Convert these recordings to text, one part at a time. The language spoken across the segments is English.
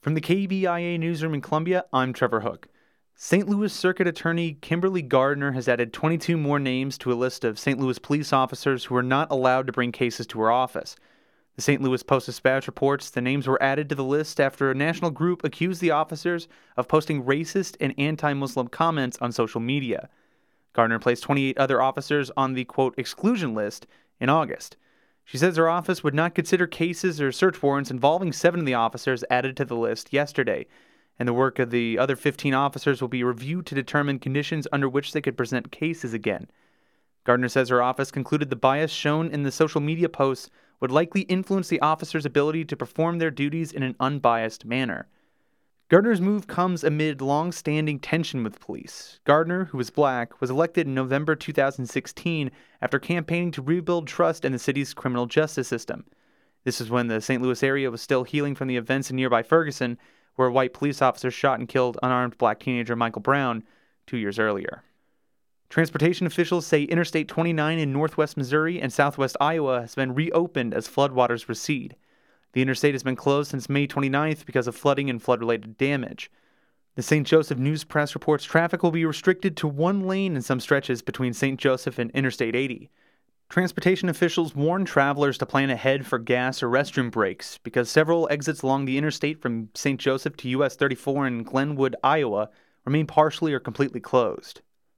From the KBIA newsroom in Columbia, I'm Trevor Hook. St. Louis Circuit Attorney Kimberly Gardner has added 22 more names to a list of St. Louis police officers who are not allowed to bring cases to her office. The St. Louis Post-Dispatch reports the names were added to the list after a national group accused the officers of posting racist and anti-Muslim comments on social media. Gardner placed 28 other officers on the, quote, exclusion list in August. She says her office would not consider cases or search warrants involving 7 of the officers added to the list yesterday, and the work of the other 15 officers will be reviewed to determine conditions under which they could present cases again. Gardner says her office concluded the bias shown in the social media posts would likely influence the officers' ability to perform their duties in an unbiased manner. Gardner's move comes amid long-standing tension with police. Gardner, who is black, was elected in November 2016 after campaigning to rebuild trust in the city's criminal justice system. This is when the St. Louis area was still healing from the events in nearby Ferguson, where a white police officer shot and killed unarmed black teenager Michael Brown 2 years earlier. Transportation officials say Interstate 29 in northwest Missouri and southwest Iowa has been reopened as floodwaters recede. The interstate has been closed since May 29th because of flooding and flood-related damage. The St. Joseph News Press reports traffic will be restricted to one lane in some stretches between St. Joseph and Interstate 80. Transportation officials warn travelers to plan ahead for gas or restroom breaks because several exits along the interstate from St. Joseph to US 34 in Glenwood, Iowa, remain partially or completely closed.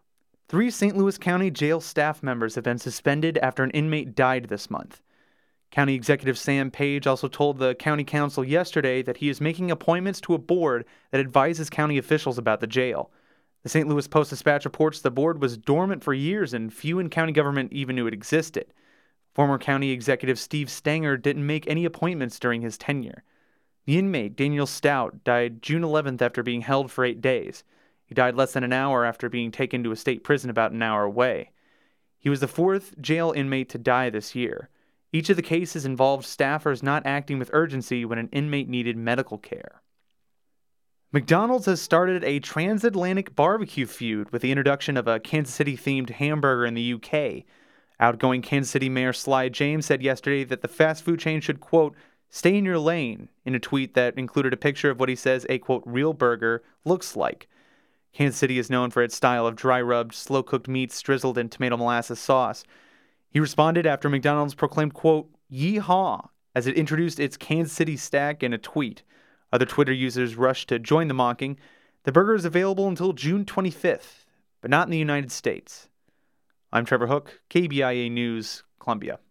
3 St. Louis County jail staff members have been suspended after an inmate died this month. County Executive Sam Page also told the County Council yesterday that he is making appointments to a board that advises county officials about the jail. The St. Louis Post-Dispatch reports the board was dormant for years and few in county government even knew it existed. Former County Executive Steve Stenger didn't make any appointments during his tenure. The inmate, Daniel Stout, died June 11th after being held for 8 days. He died less than an hour after being taken to a state prison about an hour away. He was the 4th jail inmate to die this year. Each of the cases involved staffers not acting with urgency when an inmate needed medical care. McDonald's has started a transatlantic barbecue feud with the introduction of a Kansas City-themed hamburger in the UK. Outgoing Kansas City Mayor Sly James said yesterday that the fast food chain should, quote, stay in your lane, in a tweet that included a picture of what he says a, quote, real burger looks like. Kansas City is known for its style of dry-rubbed, slow-cooked meats drizzled in tomato molasses sauce. He responded after McDonald's proclaimed, quote, yeehaw, as it introduced its Kansas City stack in a tweet. Other Twitter users rushed to join the mocking. The burger is available until June 25th, but not in the United States. I'm Trevor Hook, KBIA News, Columbia.